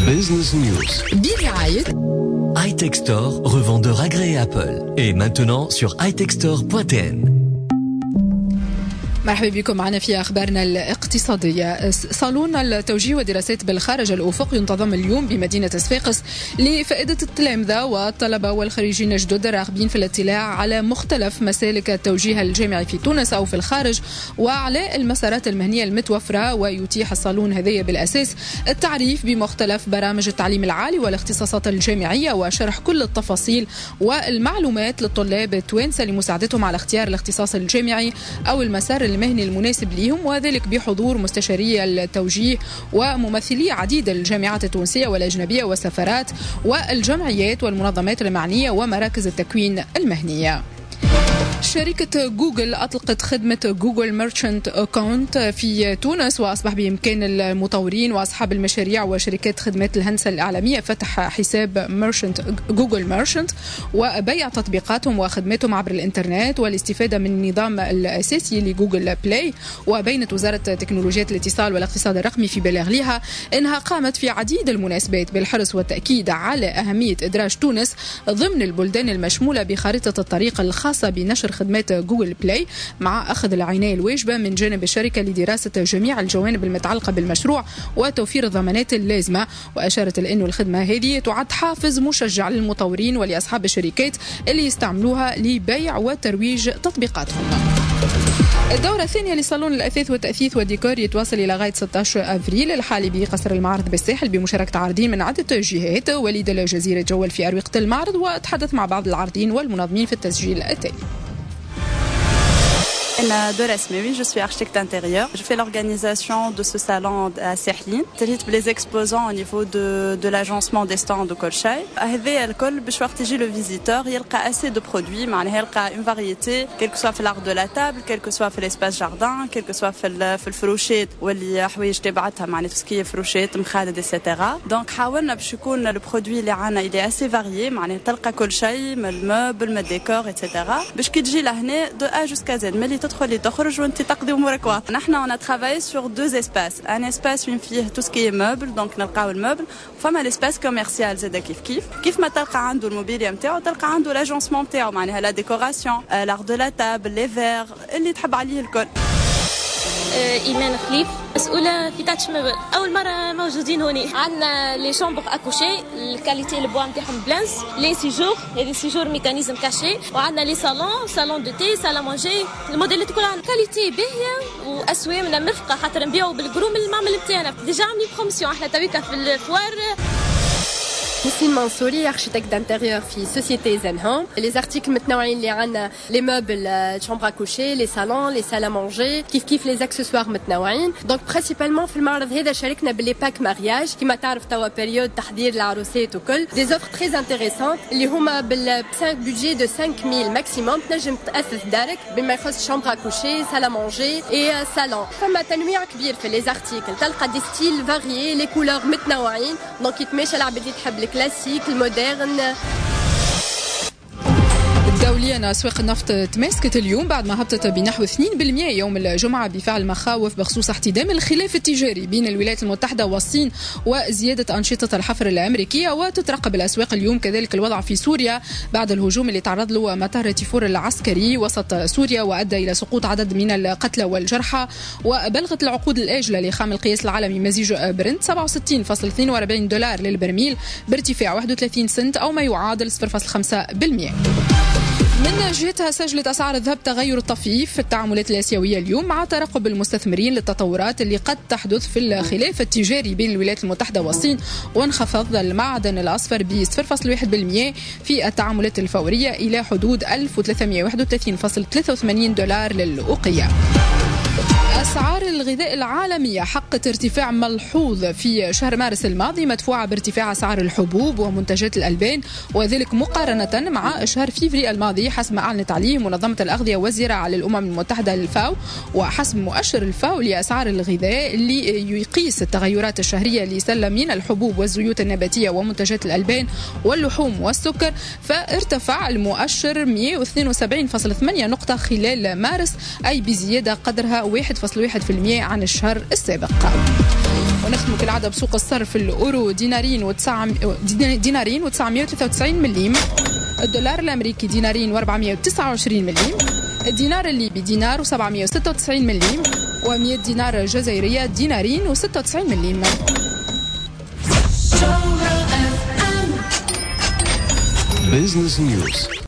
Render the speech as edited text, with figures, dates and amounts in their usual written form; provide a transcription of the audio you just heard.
Business News برعاية iTech Store, revendeur agréé Apple. Et maintenant sur itechstore.tn. مرحبا بكم معنا في أخبارنا الاقتصادية. صالون التوجيه والدراسات بالخارج الأفق ينتظم اليوم بمدينة صفاقس لفائدة التلامذة والطلبة والخريجين الجدد الراغبين في الاطلاع على مختلف مسالك التوجيه الجامعي في تونس أو في الخارج وعلى المسارات المهنية المتوفرة. ويتيح الصالون هذايا بالأساس التعريف بمختلف برامج التعليم العالي والاختصاصات الجامعية وشرح كل التفاصيل والمعلومات للطلاب التوانسة لمساعدتهم على اختيار الاختصاص الجامعي أو المسار المهني المناسب لهم، وذلك بحضور مستشاري التوجيه وممثلي عديد الجامعات التونسية والأجنبية والسفارات والجمعيات والمنظمات المعنية ومراكز التكوين المهنية. شركة جوجل أطلقت خدمة جوجل ميرشنت أكاونت في تونس، وأصبح بإمكان المطورين وأصحاب المشاريع وشركات خدمات الهندسة الإعلامية فتح حساب ميرشنت جوجل ميرشنت وبيع تطبيقاتهم وخدماتهم عبر الإنترنت والاستفادة من النظام الأساسي لجوجل بلاي. وبينت وزارة تكنولوجيات الاتصال والاقتصاد الرقمي في بلاغ لها أنها قامت في عديد المناسبات بالحرص والتأكيد على أهمية إدراج تونس ضمن البلدان المشمولة بخارطة الطريق الخاصة بنشر خدمات جوجل بلاي، مع أخذ العناية الواجبة من جانب الشركة لدراسة جميع الجوانب المتعلقة بالمشروع وتوفير الضمانات اللازمة. وأشارت لأن الخدمة هذه تعد حافز مشجع للمطورين ولأصحاب الشركات اللي يستعملوها لبيع وترويج تطبيقاتهم. الدورة الثانية لصالون الأثاث والتأثيث والديكور يتواصل إلى غاية 16 أفريل الحالي بقصر المعرض بالساحل بمشاركة عارضين من عدة جهات. وليد الجزيرة جول في أروقة المعرض وتحدث مع بعض العارضين والمنظمين في التسجيل التالي. Dora Smewi, je suis architecte intérieur. Je fais l'organisation de ce salon à Sahline. Télite les exposants au niveau de l'agencement des stands de Kolchay. هذا الكل باش يرتجي le visiteur يلقى assez de produits معناها يلقى une variété quel que soit في l'art de la table, quel que soit في l'espace jardin, quel que soit في الفروشات واللي حوايج تبعتها معناها تسكيه فروشات مخالد etc. Donc حاولنا باش يكون le produit اللي عنا il est assez varié معناها تلقى كل شيء من الموبل من الديكور etc. باش كي تجي لهنا de A jusqu'à Z ملي تدخل تخرج وانت تقضي امورك واضحه. نحن on a travaillé sur deux espaces. Un espace وين فيه tout ce qui est meuble donc نلقاو الموبل، وفما l'espace commercial زاد كيف ما تلقى عنده الموبيليا نتاعو تلقى عنده لاجونسمون نتاعو معناها لا ديكوراسيون l'art de la table les verres اللي تحب عليه الكل. إيمان خليف مسؤولة في تاتش مبل. أول مرة موجودين هوني عندنا لي شامبر أكوشي الكاليتي البوا نتاعهم بلانس لي سيجور هذي سيجور ميكانيزم كاشي، وعندنا لي صالون دو تي سالون مانجي الموديلات كلها عندنا كاليتي باهية وأسوامنا مرفقة خاطر نبيعوا بالجروم المعمل نتاعنا ديجا عاملين بروموسيون احنا تويكا في الفوار. نسرين منصوري architecte d'intérieur في société Zenhome. Les articles متنوعين اللي عندنا les meubles, chambres à coucher, les salons, les salles à manger, كيف les accessoires متنوعين. Donc principalement في المعرض هذا شاركنا باللي باك مارياج كما تعرف توا بيريود تحضير العروسات وكل. Des offres très intéressantes اللي هما بالبudget de 5000 maximum تنجم تأثث دارك بما يخص chambre à coucher, salle à manger et salon. فما تنويع كبير في les articles تلقى des styles variés, les couleurs متنوعين donc يتماشى العباد اللي تحب الكلاسيك المودرن. دوليا أسواق النفط تماسكت اليوم بعد ما هبطت بنحو 2% يوم الجمعة بفعل مخاوف بخصوص احتدام الخلاف التجاري بين الولايات المتحدة والصين وزيادة أنشطة الحفر الأمريكية. وتترقب الأسواق اليوم كذلك الوضع في سوريا بعد الهجوم اللي تعرض له مطار تيفور العسكري وسط سوريا وأدى إلى سقوط عدد من القتلى والجرحى. وبلغت العقود الآجلة لخام القياس العالمي مزيج برنت $67.42 للبرميل بارتفاع 31 سنت أو ما يعادل 0.5%. من جهتها سجلت أسعار الذهب تغير طفيف في التعاملات الآسيوية اليوم مع ترقب المستثمرين للتطورات اللي قد تحدث في الخلاف التجاري بين الولايات المتحدة والصين. وانخفض المعدن الأصفر ب 0.1% في التعاملات الفورية إلى حدود $1331.83 للأوقية. أسعار الغذاء العالمية حققت ارتفاع ملحوظ في شهر مارس الماضي مدفوعة بارتفاع أسعار الحبوب ومنتجات الألبان، وذلك مقارنة مع شهر فيفري الماضي حسب ما أعلنت عليه منظمة الأغذية والزراعة للأمم المتحدة الفاو. وحسب مؤشر الفاو لأسعار الغذاء اللي يقيس التغيرات الشهرية لسلة من الحبوب والزيوت النباتية ومنتجات الألبان واللحوم والسكر، فارتفع المؤشر 172.8 نقطة خلال مارس، أي بزيادة قدرها 1.8%. 2.1% عن الشهر السابق. ونختم كالعادة بسوق الصرف. الأورو دينارين و993 مليم، الدولار الأمريكي دينارين و429 مليم، الدينار الليبي دينار و796 مليم، و100 دينار جزائرية دينارين و96 مليم. Business News.